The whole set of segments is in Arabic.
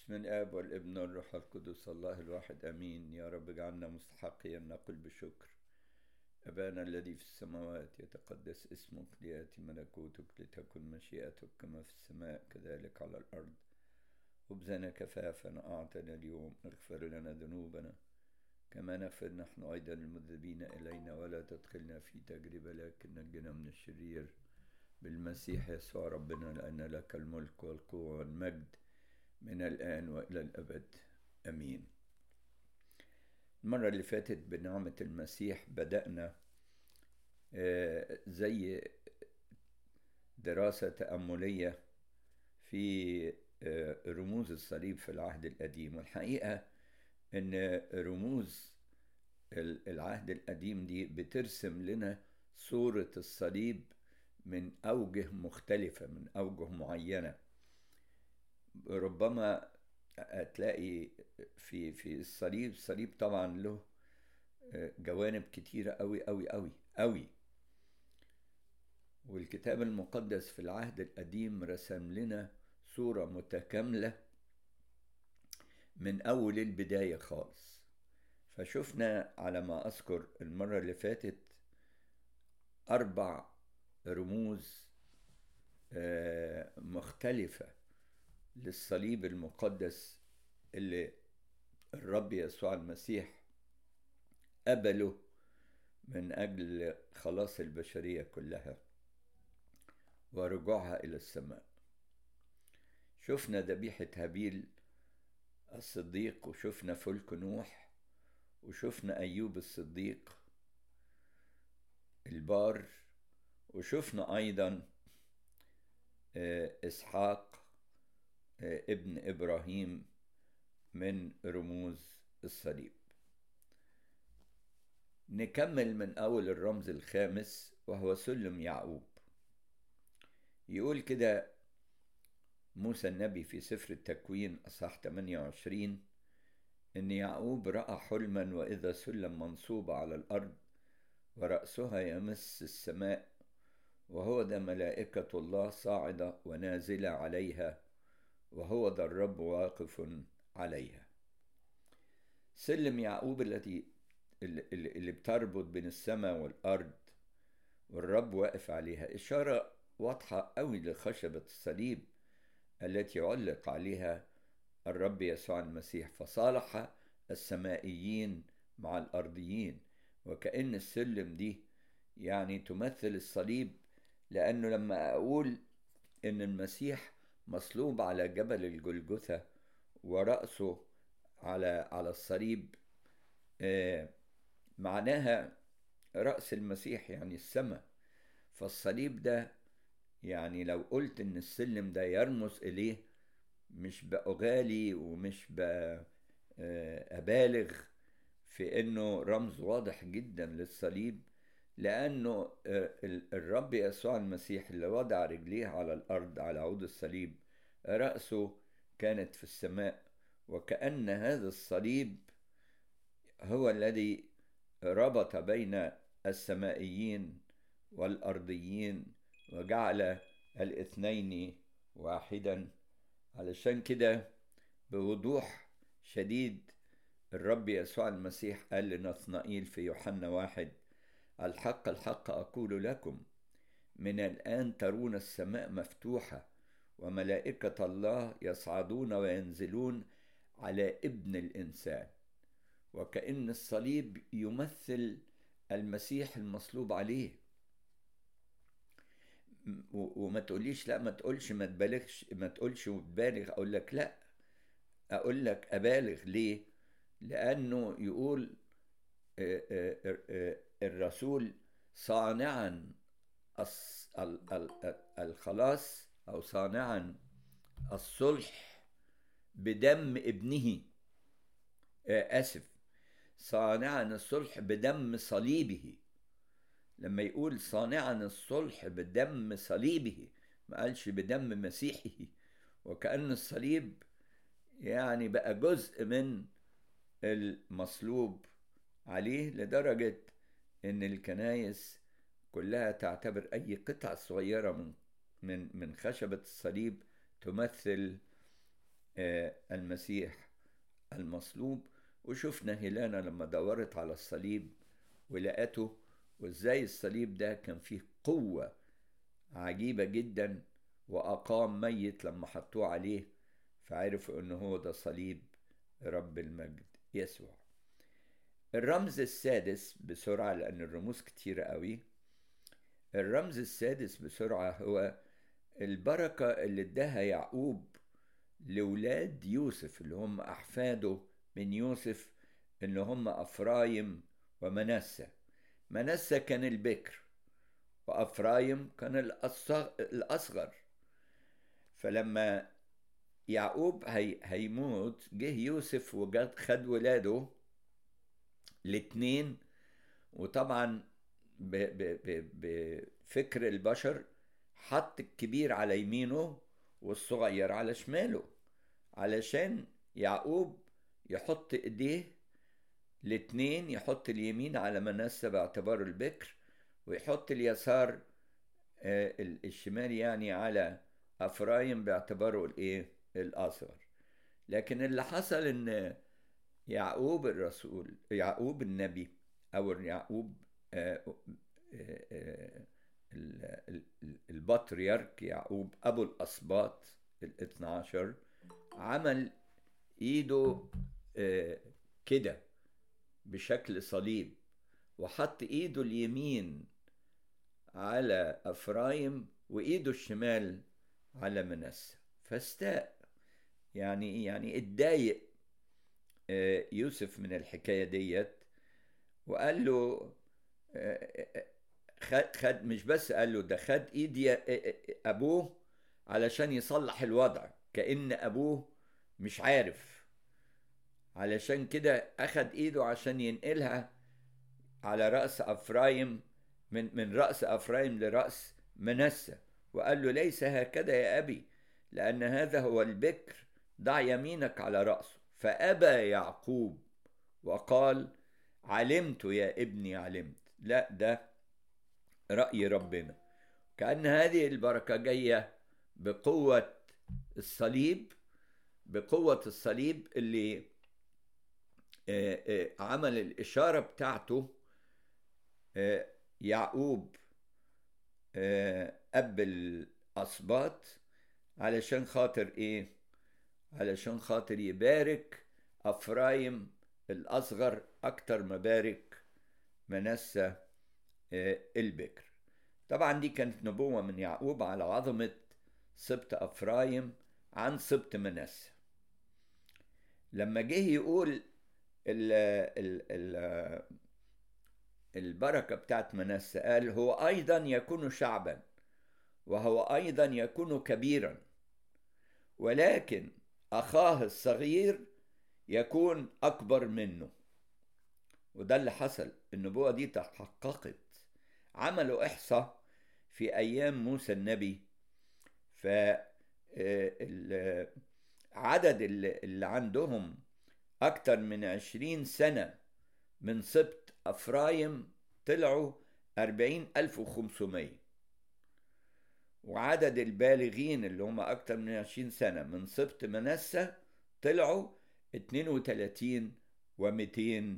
بسم الآب والابن والروح القدس الله الواحد أمين. يا رب اجعلنا مستحقين نقول بشكر. أبانا الذي في السماوات يتقدس اسمك، ليأتي ملكوتك، لتكن مشيئتك كما في السماء كذلك على الأرض. خبزنا كفافنا أعطنا اليوم، اغفر لنا ذنوبنا كما نغفر نحن أيضا المذنبين إلينا، ولا تدخلنا في تجربة لكن نجنا من الشرير بالمسيح يسوع ربنا، لأن لك الملك والقوة والمجد من الآن وإلى الأبد أمين. المرة اللي فاتت بنعمة المسيح بدأنا زي دراسة تأملية في رموز الصليب في العهد القديم. والحقيقة أن رموز العهد القديم دي بترسم لنا صورة الصليب من أوجه مختلفة، من أوجه معينة. ربما هتلاقي في الصليب طبعا له جوانب كتيرة أوي أوي أوي أوي، والكتاب المقدس في العهد القديم رسم لنا صورة متكاملة من أول البداية خالص. فشفنا على ما أذكر المرة اللي فاتت 4 رموز مختلفة للصليب المقدس اللي الرب يسوع المسيح قبله من أجل خلاص البشرية كلها ورجوعها إلى السماء. شفنا ذبيحة هابيل الصديق، وشفنا فلك نوح، وشفنا أيوب الصديق البار، وشفنا أيضا إسحاق ابن إبراهيم من رموز الصليب. نكمل من أول الرمز الخامس وهو سلم يعقوب. يقول كده موسى النبي في سفر التكوين أصحاح 28 إن يعقوب رأى حلما، وإذا سلم منصوب على الأرض ورأسها يمس السماء، وهو ذا ملائكة الله صاعدة ونازلة عليها، وهو ذا الرب واقف عليها. سلم يعقوب اللي بتربط بين السماء والأرض والرب واقف عليها، إشارة واضحة قوي لخشبة الصليب التي علق عليها الرب يسوع المسيح، فصالح السمائيين مع الأرضيين. وكأن السلم دي يعني تمثل الصليب، لأنه لما أقول إن المسيح مصلوب على جبل الجلجثة ورأسه على الصليب، معناها رأس المسيح يعني السماء. فالصليب ده يعني لو قلت إن السلم ده يرمز إليه، مش بأغالي ومش بأبالغ في إنه رمز واضح جدا للصليب، لأنه الرب يسوع المسيح اللي وضع رجليه على الأرض على عود الصليب رأسه كانت في السماء، وكأن هذا الصليب هو الذي ربط بين السمائيين والأرضيين وجعل الاثنين واحدا. علشان كده بوضوح شديد الرب يسوع المسيح قال لنثنائيل في يوحنا 1: الحق الحق أقول لكم، من الآن ترون السماء مفتوحة وملائكة الله يصعدون وينزلون على ابن الإنسان. وكأن الصليب يمثل المسيح المصلوب عليه. وما تقوليش لا، ما تقولش ما تبالغش، ما تقولش وتبالغ. أقول لك لا، أقول لك أبالغ ليه؟ لأنه يقول الرسول صانعا الخلاص أو صانعا الصلح بدم ابنه، صانعا الصلح بدم صليبه. لما يقول صانعا الصلح بدم صليبه ما قالش بدم مسيحه. وكأن الصليب يعني بقى جزء من المصلوب عليه، لدرجة ان الكنائس كلها تعتبر اي قطعة صغيرة من خشبة الصليب تمثل المسيح المصلوب. وشفنا هيلانا لما دورت على الصليب ولقته، وازاي الصليب ده كان فيه قوة عجيبة جدا، وأقام ميت لما حطوه عليه، فعرفوا إنه هو ده صليب رب المجد يسوع. الرمز السادس بسرعة، لأن الرموز كتيرة قوي. الرمز السادس بسرعة هو البركة اللي اداها يعقوب لولاد يوسف اللي هم أحفاده من يوسف، إن هم أفرايم ومنسى. منسى كان البكر، وأفرايم كان الأصغر. فلما يعقوب هيموت، جه يوسف وجد خد ولاده الاتنين. وطبعا بفكر البشر حط الكبير على يمينه والصغير على شماله، علشان يعقوب يحط ايديه الاتنين، يحط اليمين على منسى باعتباره البكر، ويحط اليسار الشمال يعني على افرايم باعتباره الايه الاصغر. لكن اللي حصل ان يعقوب الرسول، يعقوب النبي، او يعقوب البطريرك يعقوب ابو الاسباط ال12، عمل ايده كده بشكل صليب، وحط ايده اليمين على افرايم وايده الشمال على منسى، فاستاء. يعني اتضايق يوسف من الحكايه ديت، وقال له خد مش بس قال له ده، خد ايدي ابوه علشان يصلح الوضع، كأن ابوه مش عارف. علشان كده اخد ايده عشان ينقلها على رأس افرايم، من رأس افرايم لرأس منسى، وقال له ليس هكذا يا ابي، لان هذا هو البكر، ضع يمينك على رأسه. فأبى يعقوب وقال علمت يا ابني علمت. لا، ده رأي ربنا. كأن هذه البركة جاية بقوة الصليب، بقوة الصليب اللي عمل الإشارة بتاعته يعقوب أب الأسباط، علشان خاطر إيه؟ علشان خاطر يبارك أفرايم الأصغر أكتر ما بارك منسى البكر. طبعا دي كانت نبوة من يعقوب على عظمة سبط أفرايم عن سبط منسى. لما جه يقول ال ال ال البركة بتاعت منسى، قال هو أيضا يكون شعبا، وهو أيضا يكون كبيرا، ولكن أخاه الصغير يكون أكبر منه. وده اللي حصل، النبوة دي تحققت. عملوا إحصاء في أيام موسى النبي، عدد اللي عندهم أكتر من 20 سنة من سبط أفرايم طلعوا 40,500، وعدد البالغين اللي هم أكتر من 20 سنة من سبط منسى طلعوا 32,200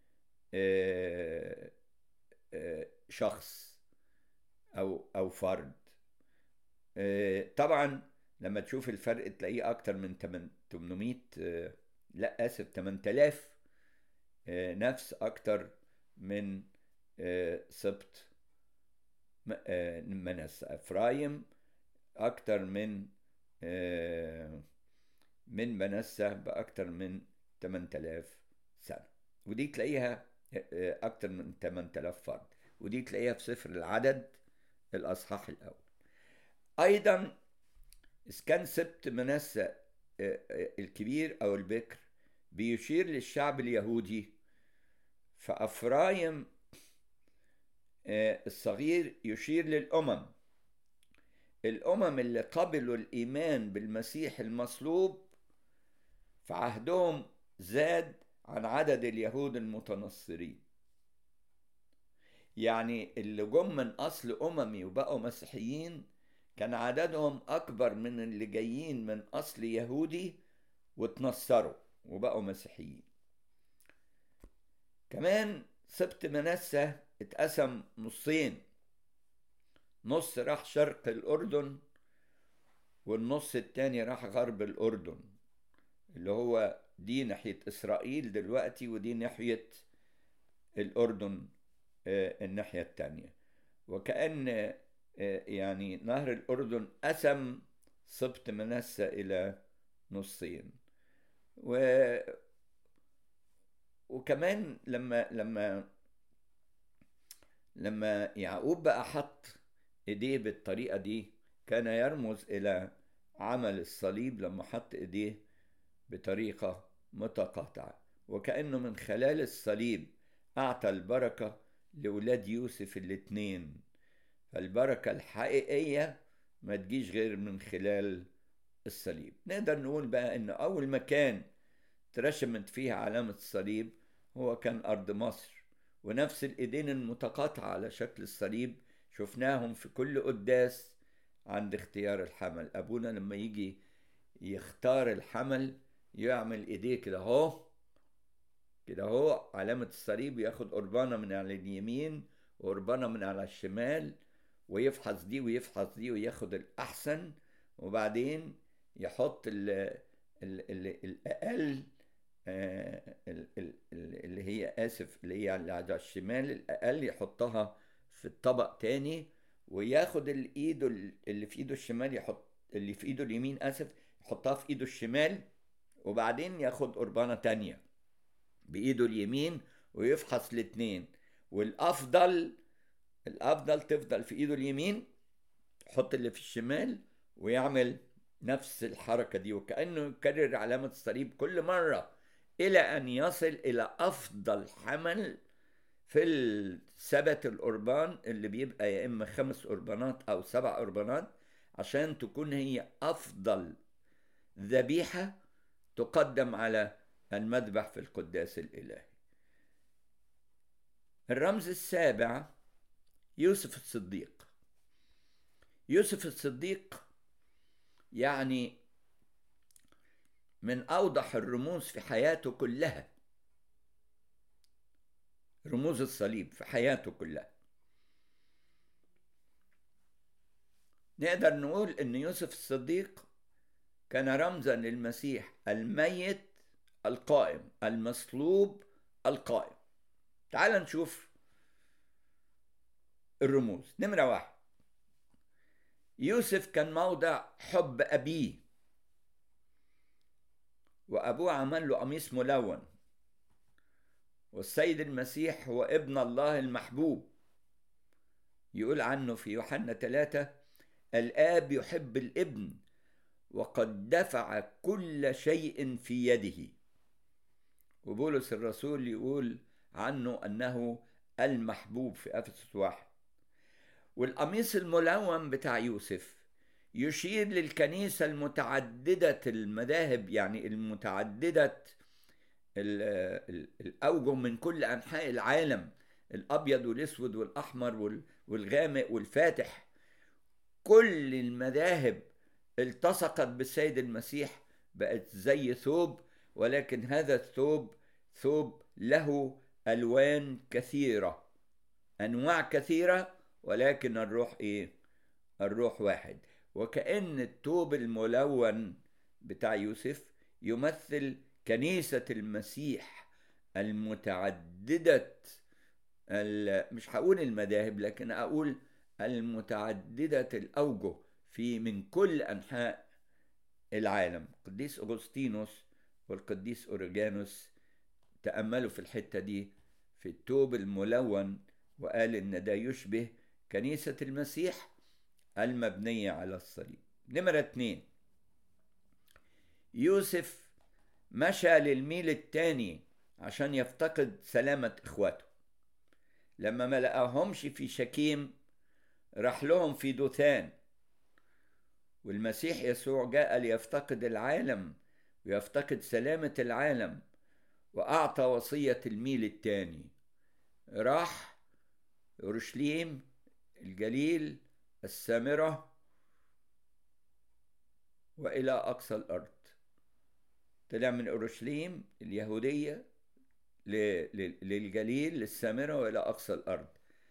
شخص أو فرد. طبعا لما تشوف الفرق تلاقيه أكتر من 800 لا آسف 8000 نفس أكتر من سبط منسى. أفرايم أكتر من منسى بأكتر من 8000 سنة، ودي تلاقيها أكتر من 8000 فرد، ودي تلاقيها في سفر العدد الأصحاح الأول. أيضا إذا كان سبط منسى الكبير أو البكر بيشير للشعب اليهودي، فأفرايم الصغير يشير الأمم اللي قبلوا الإيمان بالمسيح المصلوب، فعهدهم زاد عن عدد اليهود المتنصرين. يعني اللي جم من أصل أممي وبقوا مسيحيين كان عددهم أكبر من اللي جايين من أصل يهودي، واتنصروا وبقوا مسيحيين. كمان سبط منسى اتقسم نصين، نص راح شرق الأردن والنص التاني راح غرب الأردن، اللي هو دي ناحية إسرائيل دلوقتي ودي ناحية الأردن الناحية التانية. وكأن يعني نهر الأردن قسم سبط منسى إلى نصين. وكمان لما يعقوب بقى حط ايديه بالطريقة دي، كان يرمز إلى عمل الصليب لما حط ايديه بطريقة متقاطعة، وكأنه من خلال الصليب أعطى البركة لولاد يوسف الاتنين. فالبركة الحقيقية ما تجيش غير من خلال الصليب. نقدر نقول بقى إن أول مكان ترشمت فيها علامة الصليب هو كان أرض مصر، ونفس الإيدين المتقاطعة على شكل الصليب شفناهم في كل قداس عند اختيار الحمل. أبونا لما يجي يختار الحمل يعمل إيديه كده اهو، كده اهو علامة الصليب، ياخد قربانة من على اليمين وقربانة من على الشمال، ويفحص دي ويفحص دي وياخد الأحسن، وبعدين يحط الأقل، اللي هي اللي هي على الشمال الأقل يحطها في الطبق تاني، وياخد الإيد اللي في إيده الشمال يحط اللي في إيده اليمين يحطها في إيده الشمال، وبعدين ياخد قربانة تانية بإيده اليمين ويفحص الاتنين. والأفضل تفضل في إيده اليمين، يحط اللي في الشمال ويعمل نفس الحركة دي، وكأنه يكرر علامة الصليب كل مرة إلى أن يصل إلى أفضل حمل في السبت القربان، اللي بيبقى يا إما 5 قربانات أو 7 قربانات، عشان تكون هي أفضل ذبيحة تقدم على المذبح في القداس الإلهي. الرمز السابع يوسف الصديق. يوسف الصديق يعني من أوضح الرموز في حياته كلها، رموز الصليب في حياته كلها. نقدر نقول إن يوسف الصديق كان رمزا للمسيح الميت القائم، المصلوب القائم. تعال نشوف الرموز. نمرة 1، يوسف كان موضع حب أبيه، وأبوه عمل له قميص ملون، والسيد المسيح هو ابن الله المحبوب. يقول عنه في يوحنا 3: الآب يحب الابن وقد دفع كل شيء في يده. وبولس الرسول يقول عنه أنه المحبوب في أفسس 1. والقميص الملون بتاع يوسف يشير للكنيسة المتعددة المذاهب، يعني المتعددة الأوجه من كل أنحاء العالم، الأبيض والأسود والأحمر والغامق والفاتح. كل المذاهب التصقت بالسيد المسيح، بقت زي ثوب، ولكن هذا الثوب ثوب له ألوان كثيرة، أنواع كثيرة، ولكن الروح إيه؟ الروح واحد. وكأن الثوب الملون بتاع يوسف يمثل كنيسة المسيح المتعددة، مش هقول المذاهب لكن أقول المتعددة الأوجه في من كل أنحاء العالم. قديس أغسطينوس والقديس أوريجانوس تأملوا في الحتة دي في الثوب الملون، وقال إن ده يشبه كنيسة المسيح المبنية على الصليب. نمرة 2، يوسف مشى للميل الثاني عشان يفتقد سلامة إخواته. لما ما لقاهمش في شكيم راح لهم في دوثان، والمسيح يسوع جاء ليفتقد العالم ويفتقد سلامة العالم، وأعطى وصية الميل الثاني. راح أورشليم، الجليل، السامرة، وإلى أقصى الأرض. طلع من أورشليم اليهودية للجليل للسامرة وإلى أقصى الأرض.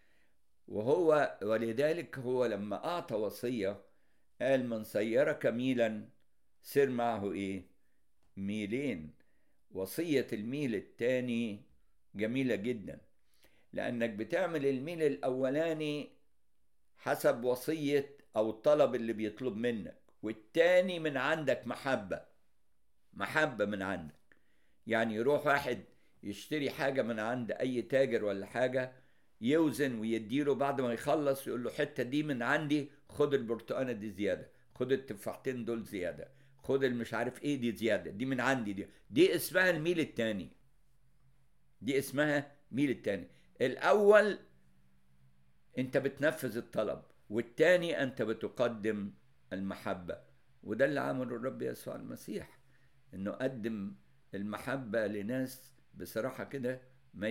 ولذلك هو لما أعطى وصية قال من سيرك ميلا سر معه إيه؟ ميلين. وصية الميل التاني جميلة جدا، لأنك بتعمل الميل الأولاني حسب وصية أو الطلب اللي بيطلب منك، والتاني من عندك محبة من عندك. يعني يروح واحد يشتري حاجة من عند أي تاجر ولا حاجة، يوزن ويديله، بعد ما يخلص يقول له حتة دي من عندي، خد البرتقانة دي زيادة، خد التفاحتين دول زيادة، خد المش عارف ايه دي زيادة، دي من عندي. دي اسمها الميل التاني. دي اسمها ميل التاني. الأول انت بتنفذ الطلب، والتاني انت بتقدم المحبة. وده اللي عمله الرب يسوع المسيح، انه قدم المحبة لناس بصراحة كده ما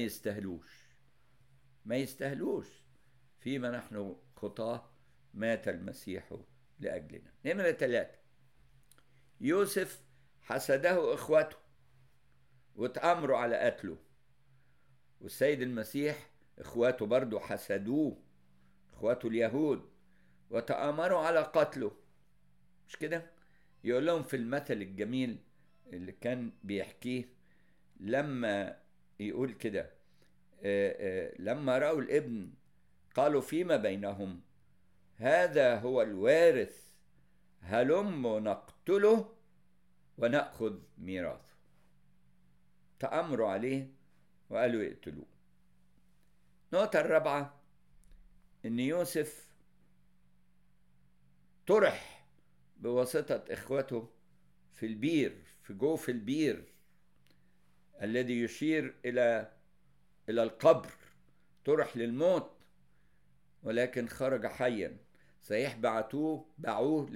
يستهلوش. فيما نحن خطاه مات المسيح لأجلنا. نمرة 3، يوسف حسده إخوته واتأمروا على قتله، والسيد المسيح إخواته برضو حسدوه، إخواته اليهود، وتآمروا على قتله. مش كده؟ يقول لهم في المثل الجميل اللي كان بيحكيه، لما يقول كده لما رأوا الابن قالوا فيما بينهم هذا هو الوارث، هلم نقتله ونأخذ ميراثه. تأمروا عليه وقالوا يقتلوه. النقطة الرابعة إن يوسف طرح بواسطة إخوته في البير، في جوف البير الذي يشير إلى القبر. طرح للموت ولكن خرج حيا. صحيح باعوه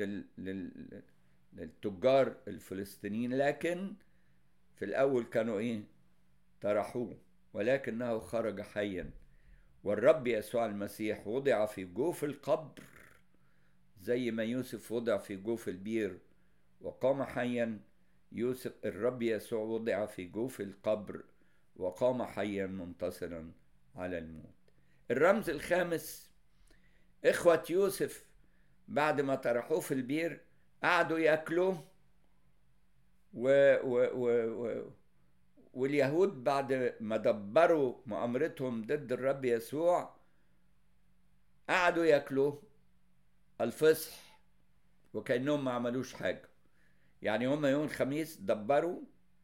للتجار الفلسطينيين، لكن في الأول كانوا طرحوه، ولكنه خرج حيا. والرب يسوع المسيح وضع في جوف القبر زي ما يوسف وضع في جوف البير وقام حيا. الرب يسوع وضع في جوف القبر وقام حيا منتصرا على الموت. الرمز الخامس، إخوة يوسف بعد ما طرحوه في البير قعدوا يأكلوه، واليهود بعد ما دبروا مؤامرتهم ضد الرب يسوع قعدوا يأكلوا الفصح وكأنهم ما عملوش حاجة. يعني هم يوم الخميس دبروا،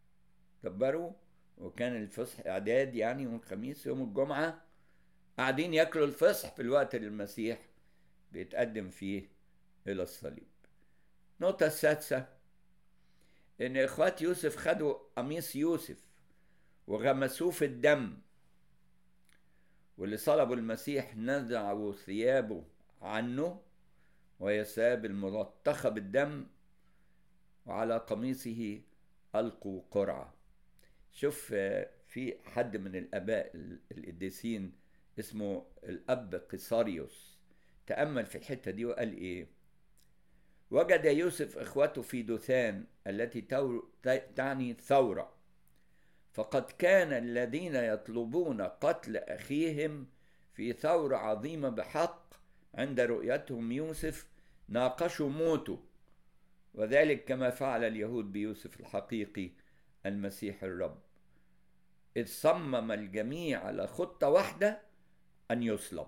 وكان الفصح إعداد، يعني يوم الخميس يوم الجمعة قاعدين يأكلوا الفصح في الوقت اللي المسيح بيتقدم فيه إلى الصليب. النقطة السادسة إن إخوات يوسف خدوا قميص يوسف وغمسوه في الدم، واللي صلبوا المسيح نزعوا ثيابه عنه وهي ثياب الملطخة بالدم، وعلى قميصه ألقوا قرعة. شوف في حد من الآباء القديسين اسمه الأب قيصاريوس تأمل في الحتة دي وقال إيه: وجد يوسف إخوته في دوثان التي تعني ثورة، فقد كان الذين يطلبون قتل أخيهم في ثورة عظيمة بحق عند رؤيتهم يوسف ناقشوا موته، وذلك كما فعل اليهود بيوسف الحقيقي المسيح الرب، إذ صمم الجميع على خطة واحدة أن يصلب.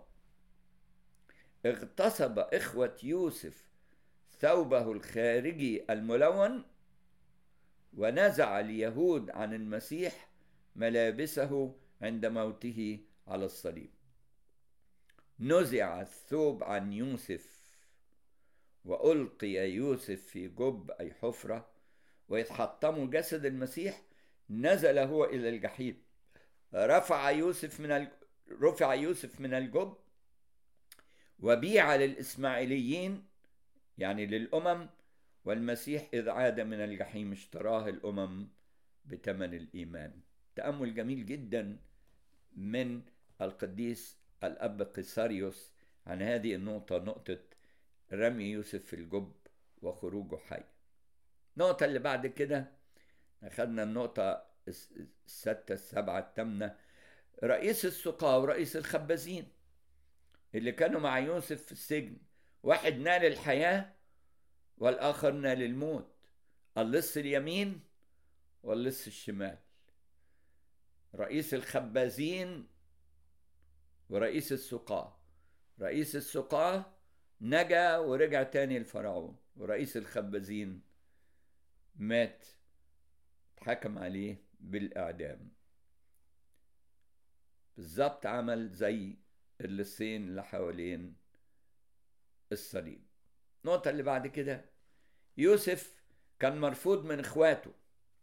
اغتصب إخوة يوسف ثوبه الخارجي الملون، ونزع اليهود عن المسيح ملابسه عند موته على الصليب. نزع الثوب عن يوسف وألقي يوسف في جب أي حفرة، وإذ حطموا جسد المسيح نزل هو إلى الجحيم. رفع يوسف من الجب وبيع للإسماعيليين، يعني للأمم، والمسيح إذ عاد من الجحيم اشتراه الأمم بثمن الإيمان. تأمل جميل جدا من القديس الأب قيصاريوس عن هذه النقطة، نقطة رمي يوسف في الجب وخروجه حي. النقطة اللي بعد كده أخذنا النقطة الستة السبعة الثامنة. رئيس السقاة ورئيس الخبازين اللي كانوا مع يوسف في السجن، واحد نال الحياة والآخر نال الموت، اللص اليمين واللص الشمال. رئيس الخبازين ورئيس السقاة. رئيس السقاة نجا ورجع تاني لفرعون، ورئيس الخبازين مات، اتحكم عليه بالإعدام. بالظبط عمل زي اللصين اللي حوالين الصليب. النقطة اللي بعد كده، يوسف كان مرفوض من اخواته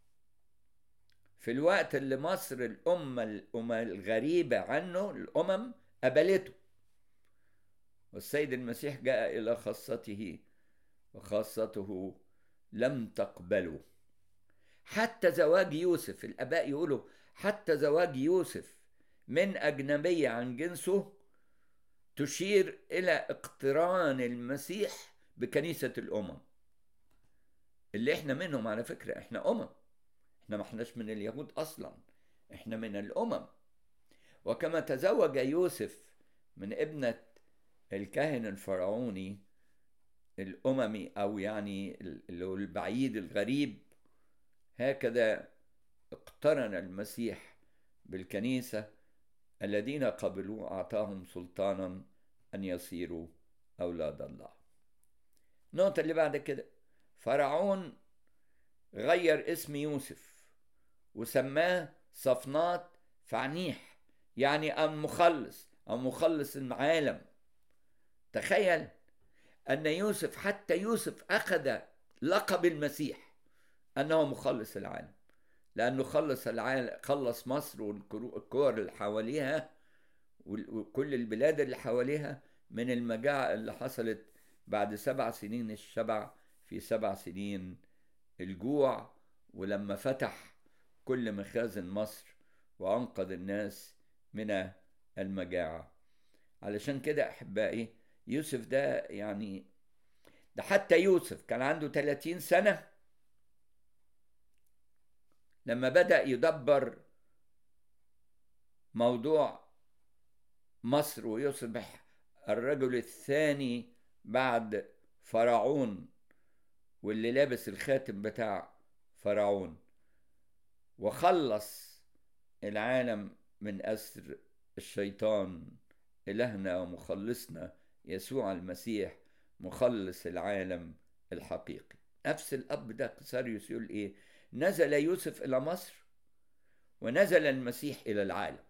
في الوقت اللي مصر الأمة الغريبة عنه، الأمم قبلته، والسيد المسيح جاء إلى خاصته وخاصته لم تقبله. حتى زواج يوسف، الآباء يقولوا حتى زواج يوسف من أجنبية عن جنسه تشير إلى اقتران المسيح بكنيسة الأمم اللي احنا منهم. على فكرة احنا أمم، احنا ما احناش من اليهود أصلا، احنا من الأمم. وكما تزوج يوسف من ابنة الكاهن الفرعوني الأممي، أو يعني البعيد الغريب، هكذا اقترن المسيح بالكنيسة. الذين قبلوه أعطاهم سلطانا أن يصيروا أولاد الله. النقطة اللي بعد كده، فرعون غير اسم يوسف وسماه صفنات فعنيح، يعني المخلص أو مخلص العالم. تخيل أن يوسف، حتى يوسف أخذ لقب المسيح أنه مخلص العالم، لأنه خلص العالم، خلص مصر والكور اللي حواليها وكل البلاد اللي حواليها من المجاعة اللي حصلت بعد 7 سنين الشبع في 7 سنين الجوع، ولما فتح كل مخازن مصر وأنقذ الناس من المجاعة. علشان كده أحبائي، يوسف ده يعني ده حتى يوسف كان عنده 30 سنة لما بدأ يدبر موضوع مصر ويصبح الرجل الثاني بعد فرعون، واللي لابس الخاتم بتاع فرعون، وخلص العالم من أسر الشيطان. إلهنا ومخلصنا يسوع المسيح مخلص العالم الحقيقي. نفس الأب ده قساريوس يقول إيه؟ نزل يوسف إلى مصر ونزل المسيح إلى العالم.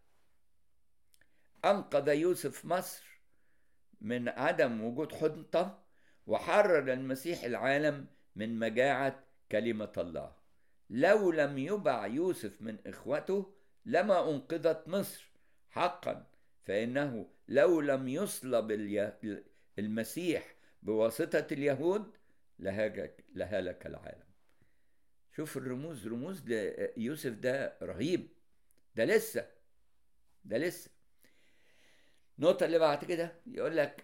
أنقذ يوسف مصر من عدم وجود حنطة، وحرر المسيح العالم من مجاعة كلمة الله. لو لم يبع يوسف من إخوته لما أنقذت مصر حقا، فإنه لو لم يصلب المسيح بواسطة اليهود لهلك العالم. شوف الرموز، رموز ليوسف ده رهيب. ده لسه النقطة اللي بعد كده يقول لك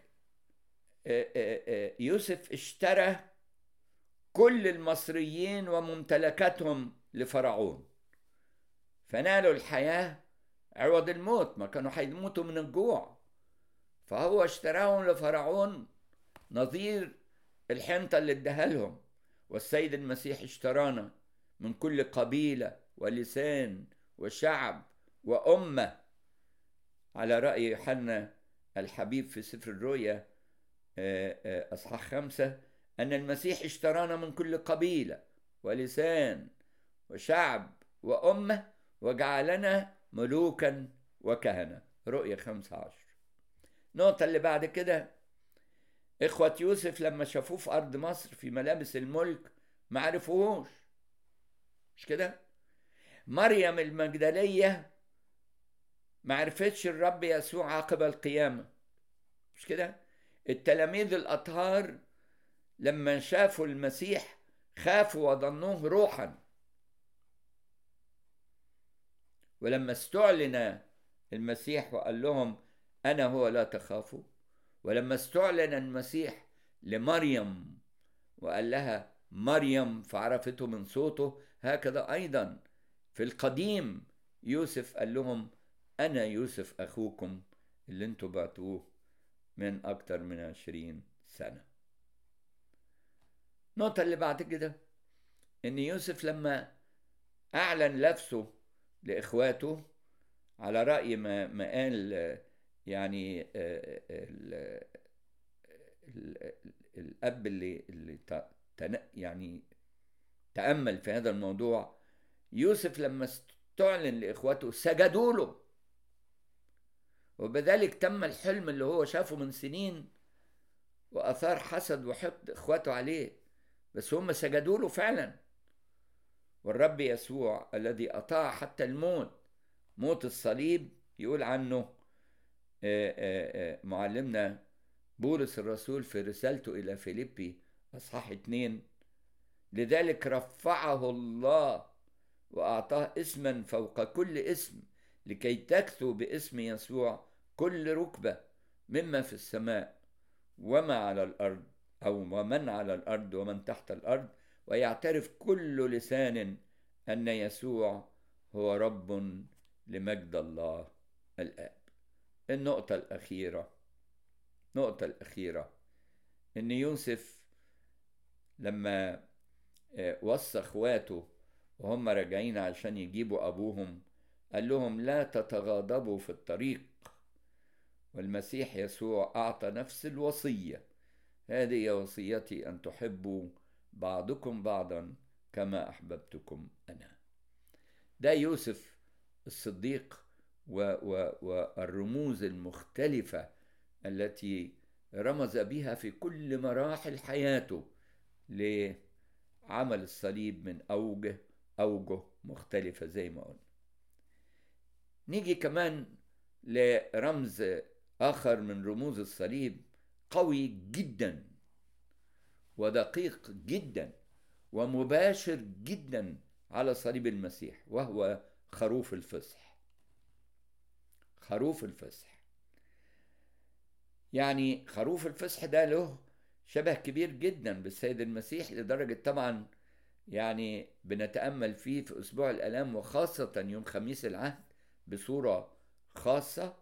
يوسف اشترى كل المصريين وممتلكاتهم لفرعون، فنالوا الحياة عوض الموت، ما كانوا هيموتوا من الجوع، فهو اشتراهم لفرعون نظير الحنطة اللي اداها لهم. والسيد المسيح اشترانا من كل قبيلة ولسان وشعب وأمة، على رأي يوحنا الحبيب في سفر الرؤيا أصحاح 5، أن المسيح اشترانا من كل قبيلة ولسان وشعب وأمة وجعلنا ملوكا وكهنة. رؤيا 15. النقطة اللي بعد كده، إخوة يوسف لما شافوه في أرض مصر في ملابس الملك ما عرفوهوش، مش كده؟ مريم المجدلية ما عرفتش الرب يسوع عقب القيامة، مش كده؟ التلاميذ الأطهار لما شافوا المسيح خافوا وظنوه روحا، ولما استعلن المسيح وقال لهم أنا هو لا تخافوا، ولما استعلن المسيح لمريم وقال لها مريم فعرفته من صوته، هكذا أيضا في القديم يوسف قال لهم أنا يوسف أخوكم اللي انتوا بعتوه من أكتر من 20 سنة. النقطة اللي بعد كده إن يوسف لما أعلن نفسه لإخواته على رأي ما قال يعني الأب اللي يعني تأمل في هذا الموضوع، يوسف لما استعلن لإخواته سجدوا له، وبذلك تم الحلم اللي هو شافه من سنين وأثار حسد وحقد إخواته عليه، بس هم سجدوا له فعلا. والرب يسوع الذي أطاع حتى الموت، موت الصليب، يقول عنه معلمنا بولس الرسول في رسالته إلى فيليبي أصحاح 2: لذلك رفعه الله وأعطاه اسما فوق كل اسم، لكي تكثو باسم يسوع كل ركبة مما في السماء وما على الأرض، أو ومن على الأرض ومن تحت الأرض، ويعترف كل لسان أن يسوع هو رب لمجد الله الآب. النقطة الأخيرة إن يوسف لما وصى اخواته وهم راجعين عشان يجيبوا أبوهم قال لهم لا تتغاضبوا في الطريق، والمسيح يسوع أعطى نفس الوصية: هذه وصيتي أن تحبوا بعضكم بعضا كما أحببتكم أنا. ده يوسف الصديق والرموز المختلفة التي رمز بها في كل مراحل حياته لعمل الصليب من أوجه مختلفة زي ما قلنا. نيجي كمان لرمز آخر من رموز الصليب قوي جدا ودقيق جدا ومباشر جدا على صليب المسيح، وهو خروف الفصح. خروف الفصح يعني خروف الفصح ده له شبه كبير جدا بالسيد المسيح، لدرجة طبعا يعني بنتأمل فيه في أسبوع الآلام، وخاصة يوم خميس العهد بصورة خاصة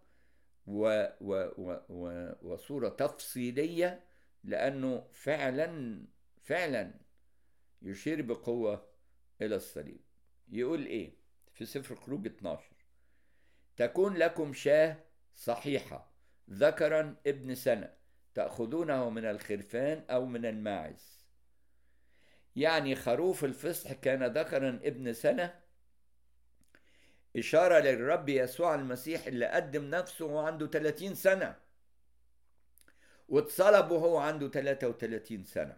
وصورة تفصيلية، لأنه فعلا يشير بقوة إلى الصليب. يقول إيه في سفر خروج 12: تكون لكم شاة صحيحة ذكرا ابن سنة تأخذونه من الخرفان أو من الماعز. يعني خروف الفصح كان ذكرا ابن سنة، إشارة للرب يسوع المسيح اللي قدم نفسه وهو عنده 30 سنة واتصلب وهو عنده 33 سنة،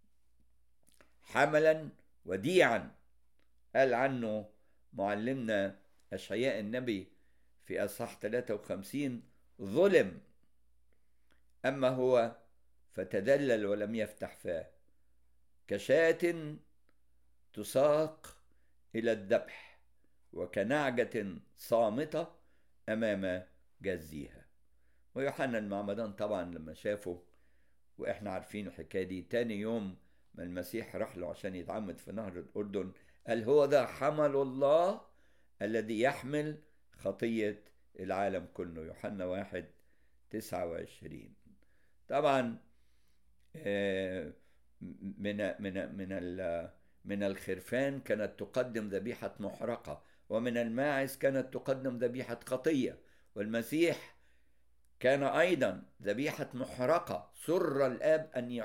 حملا وديعا. قال عنه معلمنا أشعياء النبي في أصحاح 53: ظلم أما هو فتدلل ولم يفتح فاه، كشاة تساق إلى الذبح، وكنعجة صامتة أمام جزيها. ويوحنا المعمدان طبعا لما شافه، وإحنا عارفين الحكاية دي، تاني يوم ما المسيح راح له عشان يتعمد في نهر الأردن قال: هو ده حمل الله الذي يحمل خطية العالم كله. يوحنا 1:29. طبعا من الخرفان كانت تقدم ذبيحة محرقة، ومن الماعز كانت تقدم ذبيحة خطية، والمسيح كان أيضا ذبيحة محرقة سر الآب أن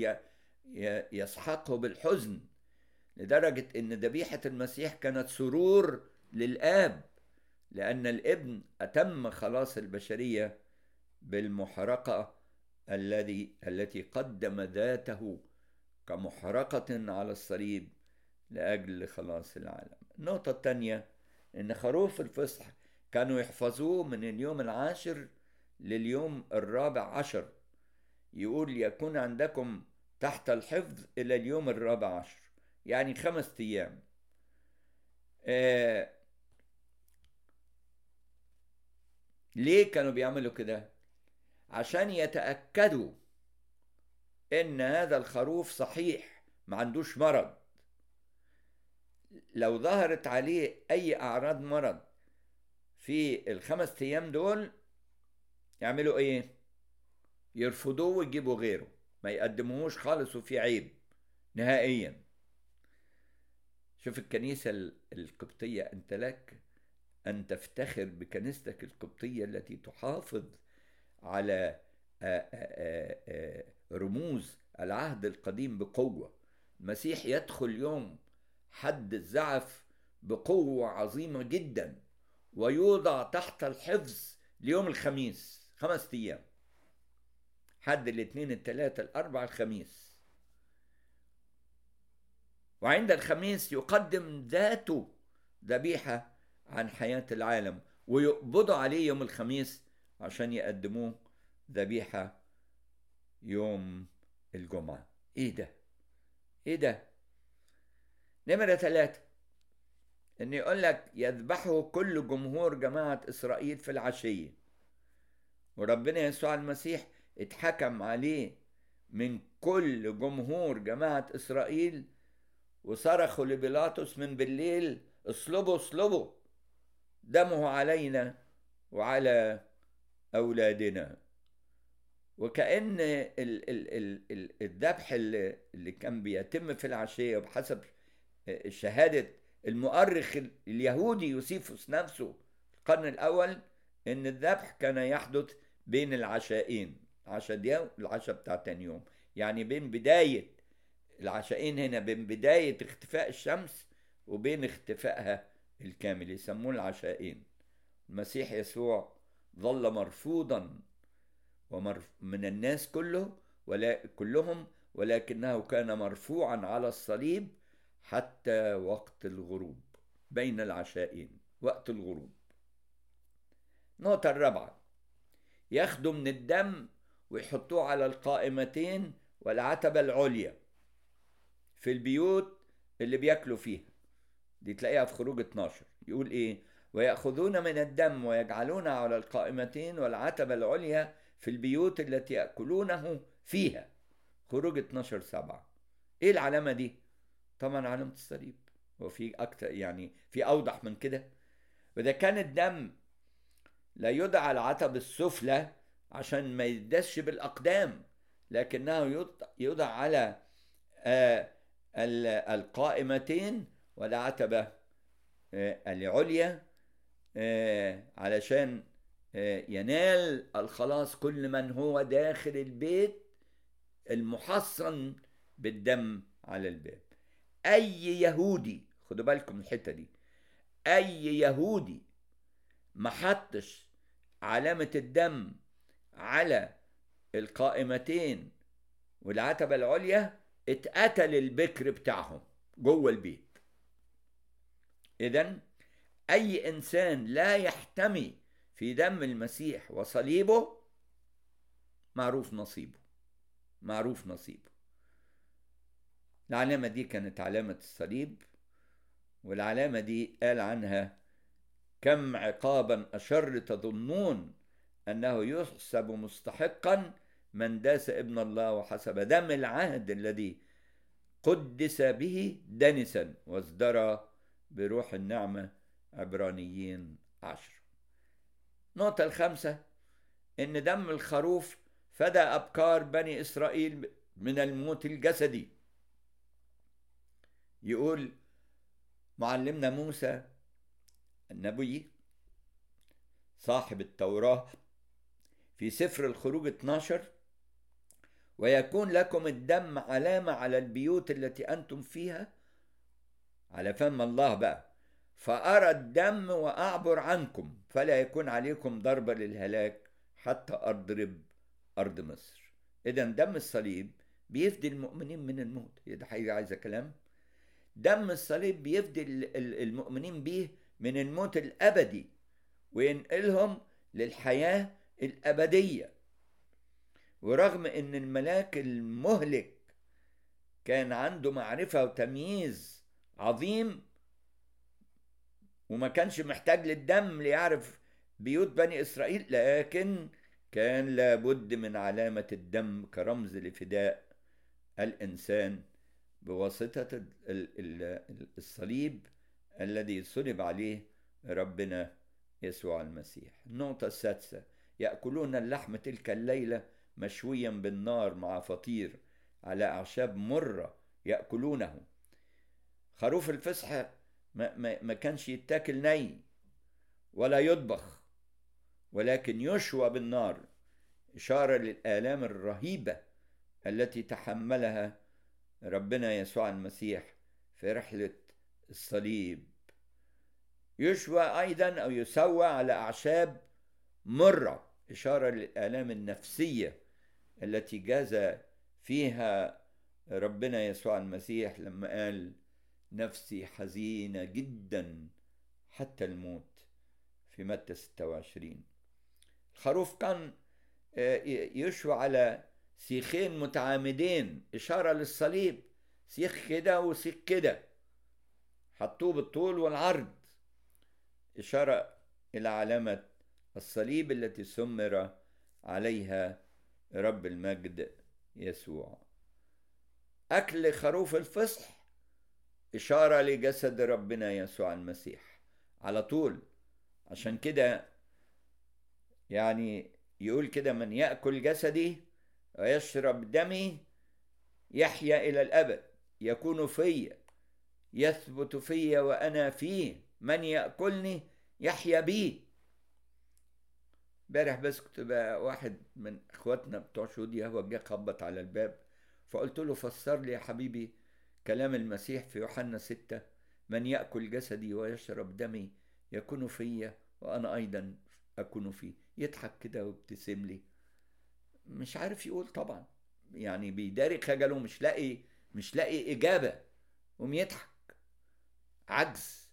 يسحقه بالحزن، لدرجة أن ذبيحة المسيح كانت سرور للآب، لأن الابن أتم خلاص البشرية بالمحرقة التي قدم ذاته كمحرقة على الصليب لأجل خلاص العالم. النقطة الثانية إن خروف الفصح كانوا يحفظوه من اليوم 10 لليوم 14. يقول: يكون عندكم تحت الحفظ إلى اليوم 14، يعني 5 أيام. ليه كانوا بيعملوا كده؟ عشان يتأكدوا إن هذا الخروف صحيح، ما عندوش مرض، لو ظهرت عليه أي أعراض مرض في ال5 أيام دول يعملوا إيه؟ يرفضوه ويجيبوا غيره، ما يقدموهوش خالص وفي عيب نهائيا. شوف الكنيسة القبطية، أنت لك أن تفتخر بكنيستك القبطية التي تحافظ على رموز العهد القديم بقوة. المسيح يدخل يوم حد الزعف بقوة عظيمة جدا، ويوضع تحت الحفظ ليوم الخميس 5 أيام، حد الاثنين الثلاثة الأربع الخميس. وعند الخميس يقدم ذاته ذبيحة عن حياة العالم، ويقبضوا عليه يوم الخميس عشان يقدموه ذبيحة يوم الجمعة. ايه ده؟ ايه ده؟ نمرة 3 ان يقول لك يذبحه كل جمهور جماعة اسرائيل في العشية. وربنا يسوع المسيح اتحكم عليه من كل جمهور جماعة اسرائيل، وصرخوا لبيلاطس من بالليل: اصلبوا اصلبوا، دمه علينا وعلى أولادنا. وكأن الذبح اللي كان بيتم في العشية بحسب شهادة المؤرخ اليهودي يوسيفوس نفسه في القرن الأول، إن الذبح كان يحدث بين العشاءين، عشاء دي والعشاء بتاع تاني يوم، يعني بين بداية العشاءين هنا، بين بداية اختفاء الشمس وبين اختفائها الكامل، يسمون العشاءين. المسيح يسوع ظل مرفوضا من الناس كلهم، ولكنه كان مرفوعا على الصليب حتى وقت الغروب، بين العشاءين وقت الغروب. النقطة 4: ياخدوا من الدم ويحطوه على القائمتين والعتبة العليا في البيوت اللي بياكلوا فيها. دي تلاقيها في خروج 12. يقول ايه؟ ويأخذون من الدم ويجعلونه على القائمتين والعتبة العليا في البيوت التي يأكلونه فيها. خروج 12:7. ايه العلامة دي؟ طبعا علامة الصليب. وفي اكتر يعني في اوضح من كده؟ واذا كان الدم لا يدعى على العتبة السفلى عشان ما يدسش بالاقدام، لكنه يدعى على القائمتين والعتبة العليا علشان ينال الخلاص كل من هو داخل البيت المحصن بالدم على الباب. اي يهودي، خدوا بالكم من الحته دي، اي يهودي ما حطش علامه الدم على القائمتين والعتبه العليا اتقتل البكر بتاعهم جوه البيت. اذن اي انسان لا يحتمي في دم المسيح وصليبه معروف نصيبه، معروف نصيبه. العلامة دي كانت علامة الصليب، والعلامة دي قال عنها: كم عقابا أشر تظنون أنه يحسب مستحقا من داس ابن الله وحسب دم العهد الذي قدس به دنسا وازدرى بروح النعمة. عبرانيين 10. النقطة 5: إن دم الخروف فدى أبكار بني إسرائيل من الموت الجسدي. يقول معلمنا موسى النبي صاحب التوراة في سفر الخروج 12: ويكون لكم الدم علامة على البيوت التي أنتم فيها، على فم الله بقى، فأرى الدم وأعبر عنكم فلا يكون عليكم ضربة للهلاك حتى أضرب أرض مصر. إذن دم الصليب بيفدي المؤمنين من الموت. ده حاجة عايزة كلام. دم الصليب بيفدي المؤمنين به من الموت الأبدي وينقلهم للحياة الأبدية. ورغم أن الملاك المهلك كان عنده معرفة وتمييز عظيم وما كانش محتاج للدم ليعرف بيوت بني إسرائيل، لكن كان لابد من علامة الدم كرمز لفداء الإنسان بواسطة الصليب الذي صلب عليه ربنا يسوع المسيح. النقطة السادسة: يأكلون اللحم تلك الليلة مشويا بالنار مع فطير على أعشاب مرة يأكلونه. خروف الفصح ما كانش يتاكل ني ولا يطبخ، ولكن يشوى بالنار، إشارة للآلام الرهيبة التي تحملها ربنا يسوع المسيح في رحلة الصليب. يشوى أيضا أو يسوى على أعشاب مرة، إشارة للآلام النفسية التي جاز فيها ربنا يسوع المسيح لما قال: نفسي حزينة جدا حتى الموت، في متى 26. الخروف كان يشوى على سيخين متعامدين، إشارة للصليب، سيخ كده وسيخ كده، حطوه بالطول والعرض، إشارة إلى علامة الصليب التي سمر عليها رب المجد يسوع. أكل خروف الفصح إشارة لجسد ربنا يسوع المسيح على طول. عشان كده يعني يقول كده: من يأكل جسدي ويشرب دمي يحيا إلى الأبد، يكون في، يثبت في وأنا فيه، من يأكلني يحيا بي. امبارح بس كنت بقى واحد من اخواتنا بتوع شهود يهوه جه خبط على الباب، فقلت له: فسر لي يا حبيبي كلام المسيح في يوحنا 6: من يأكل جسدي ويشرب دمي يكون في وأنا أيضا أكون فيه. يضحك كده وابتسم لي، مش عارف يقول طبعا، يعني بيداري خجله، مش لاقي إجابة، ويضحك عجز.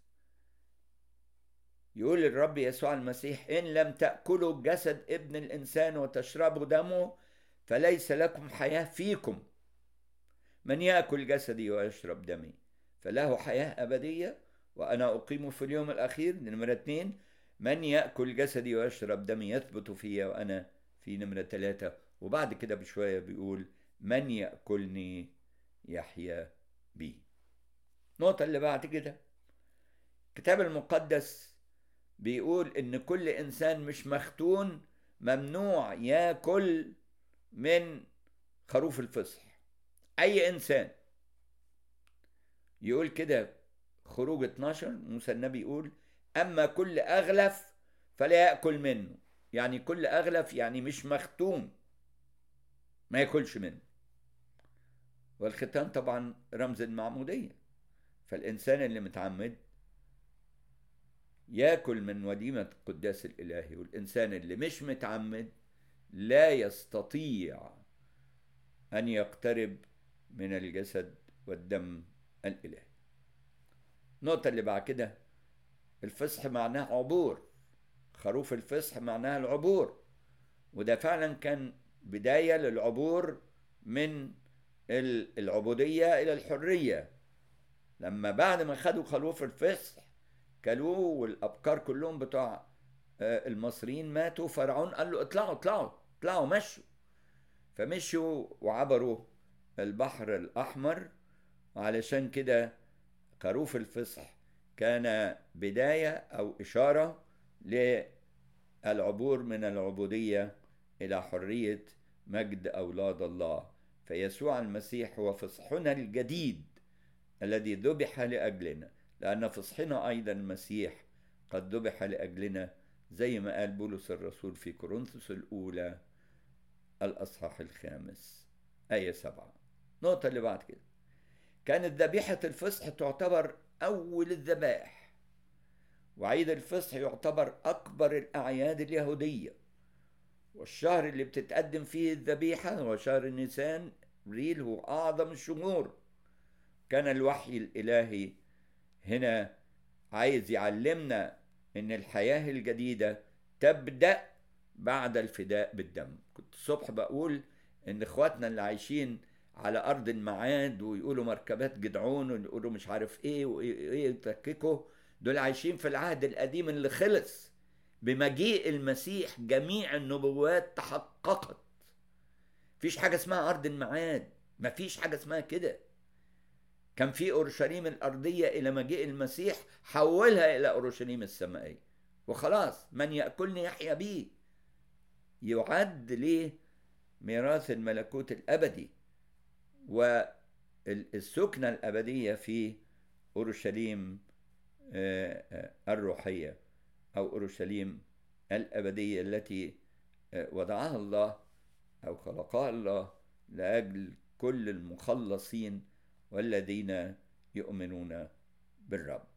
يقول الرب يسوع المسيح: إن لم تأكلوا جسد ابن الإنسان وتشربوا دمه فليس لكم حياة فيكم. من يأكل جسدي ويشرب دمي فله حياة أبدية وأنا أقيمه في اليوم الأخير. نمرة 2: من يأكل جسدي ويشرب دمي يثبت فيه وأنا في. نمرة 3: وبعد كده بشوية بيقول: من يأكلني يحيا بي. النقطة اللي بعد كده: الكتاب المقدس بيقول إن كل إنسان مش مختون ممنوع ياكل من خروف الفصح. أي إنسان. يقول كده خروج 12 موسى النبي يقول: أما كل أغلف فلا يأكل منه. يعني كل أغلف يعني مش مختون ما يأكلش منه. والختان طبعا رمز المعمودية، فالإنسان اللي متعمد يأكل من وديمة القداس الإلهي، والإنسان اللي مش متعمد لا يستطيع أن يقترب من الجسد والدم الإلهي. النقطة اللي بعد كده: الفصح معناه عبور. خروف الفصح معناه العبور، وده فعلا كان بداية للعبور من العبودية إلى الحرية. لما بعد ما خدوا خروف الفصح كلوه، والأبكار كلهم بتوع المصريين ماتوا، فرعون قال له: اطلعوا اطلعوا اطلعوا، مشوا. فمشوا وعبروا البحر الأحمر. وعلشان كده خروف الفصح كان بداية أو إشارة للعبور من العبودية إلى حرية مجد أولاد الله. فيسوع المسيح هو فصحنا الجديد الذي ذبح لأجلنا، لأن فصحنا أيضا المسيح قد ذبح لأجلنا، زي ما قال بولس الرسول في كورنثوس الأولى الأصحاح 5 آية 7. النقطة اللي بعد كده: كانت ذبيحة الفصح تعتبر أول الذبائح، وعيد الفصح يعتبر أكبر الأعياد اليهودية، والشهر اللي بتتقدم فيه الذبيحة هو شهر نيسان. أبريل هو أعظم الشهور. كان الوحي الإلهي هنا عايز يعلمنا إن الحياة الجديدة تبدأ بعد الفداء بالدم. كنت الصبح بقول إن إخواتنا اللي عايشين على أرض المعاد ويقولوا مركبات جدعون ويقولوا مش عارف إيه وإيه يتككوا، دول عايشين في العهد القديم اللي خلص. بمجيء المسيح جميع النبوات تحققت. مفيش حاجة اسمها أرض المعاد، مفيش حاجة اسمها كده. كان في أورشليم الأرضية إلى مجيء المسيح حولها إلى أورشليم السمائية، وخلاص من يأكلني يحيا بيه، يعد ليه ميراث الملكوت الأبدي والسكنة الأبدية في أورشليم الروحية، أو أورشليم الأبدية التي وضعها الله أو خلقها الله لأجل كل المخلصين والذين يؤمنون بالرب.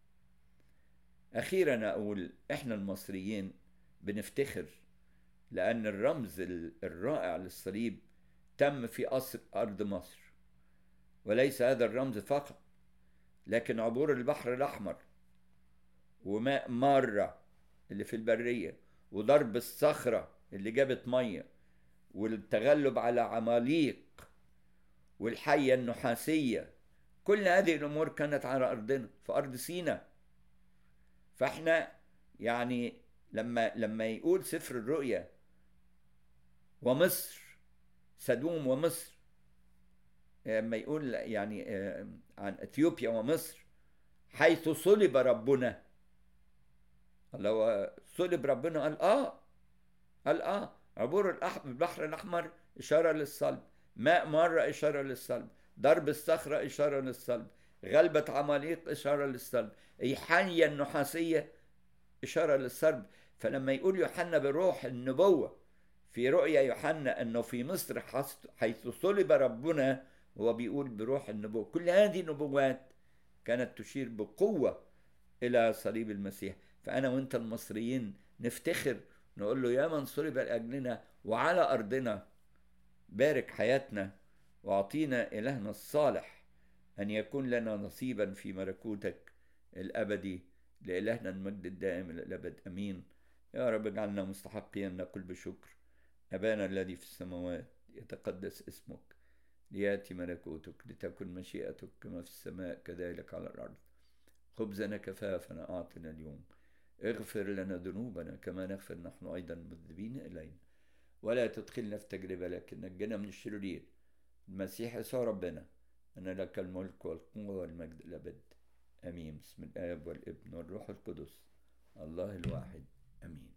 أخيرا أقول إحنا المصريين بنفتخر لأن الرمز الرائع للصليب تم في أرض مصر، وليس هذا الرمز فقط، لكن عبور البحر الأحمر وماء مارة اللي في البرية وضرب الصخرة اللي جابت مية والتغلب على عماليق والحية النحاسية، كل هذه الأمور كانت على أرضنا في أرض سيناء. فإحنا يعني لما يقول سفر الرؤيا ومصر، سدوم ومصر، لما يقول يعني عن اثيوبيا ومصر حيث صلب ربنا، لو صلب ربنا قال عبور البحر الأحمر إشارة للصلب، ماء مرة إشارة للصلب، ضرب الصخرة إشارة للصلب، غلبة عماليق إشارة للصلب، حية النحاسية إشارة للصلب. فلما يقول يوحنا بروح النبوة في رؤيا يوحنا أنه في مصر حيث صلب ربنا، هو بيقول بروح النبوة. كل هذه النبوات كانت تشير بقوة إلى صليب المسيح. فأنا وإنت المصريين نفتخر نقول له يا من صلب لأجلنا وعلى أرضنا بارك حياتنا، واعطينا إلهنا الصالح أن يكون لنا نصيبا في ملكوتك الأبدي. لإلهنا المجد الدائم إلى الأبد، أمين. يا رب اجعلنا مستحقين نقول بشكر: أبانا الذي في السماوات يتقدس اسمك، ليأتي ملكوتك، لتكن مشيئتك كما في السماء كذلك على الأرض. خبزنا كفافنا أعطنا اليوم، اغفر لنا ذنوبنا كما نغفر نحن أيضا المذنبين إلينا، ولا تدخلنا في تجربة لكن نجنا من الشرير. المسيح يسوع ربنا، أن لك الملك والقوة والمجد الأبد، آمين. بسم الآب والابن والروح القدس الله الواحد، آمين.